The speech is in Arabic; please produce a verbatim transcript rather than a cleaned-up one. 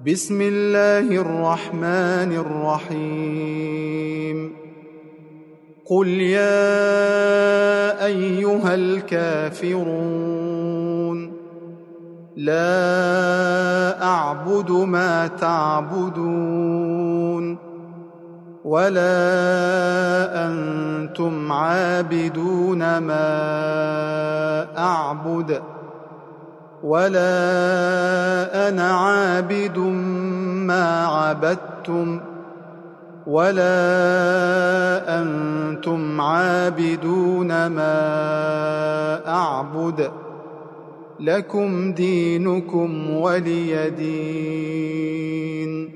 بسم الله الرحمن الرحيم قل يا أيها الكافرون لا أعبد ما تعبدون ولا أنتم عابدون ما أعبد ولا أنا عابد ما عبدتم ولا أنتم عابدون ما أعبد لكم دينكم ولي دين.